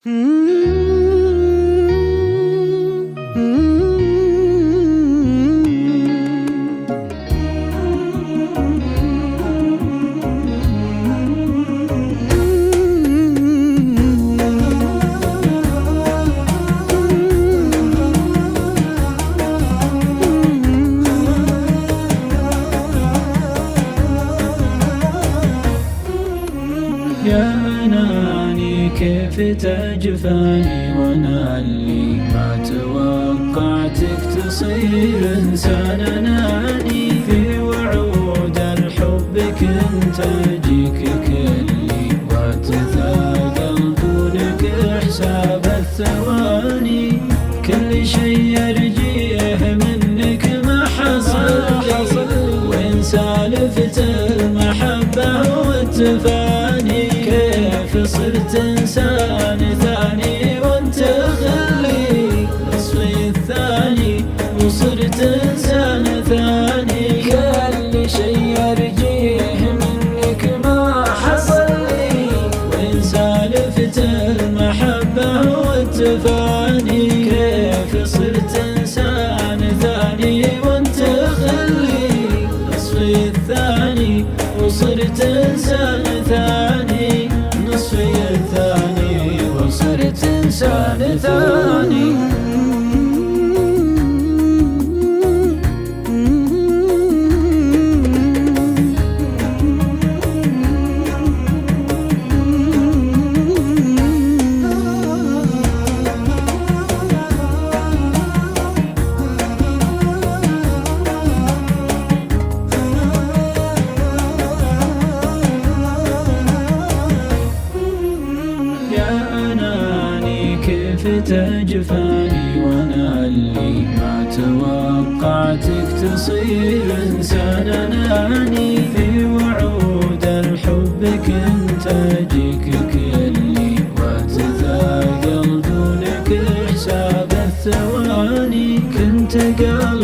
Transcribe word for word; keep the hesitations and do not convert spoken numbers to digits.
يا أناني كيف تجفاني وانا اللي ما توقعتك تصير انسان اناني. في وعود الحب كنت اجيك كلي واتثاقل دونك حساب الثواني. كل شي ارجيه منك ما حصل وين سالفة المحبة والتفاني. كيف صرت إنسان ثاني وانت خلي نصفي الثاني وصرت إنسان ثاني. كل شي أرجيه منك ما حصل لي وين سالفة المحبة والتفاني. كيف صرت إنسان ثاني وانت خلي نصفي الثاني وصرت إنسان ثاني. نصفي الثاني وصرت إنسان ثاني. كيف تجفاني وانا اللي ما توقعتك تصير انسان اناني. في وعود الحب كنت اجيك كلي واتثاقل دونك حساب الثواني. كنت قادر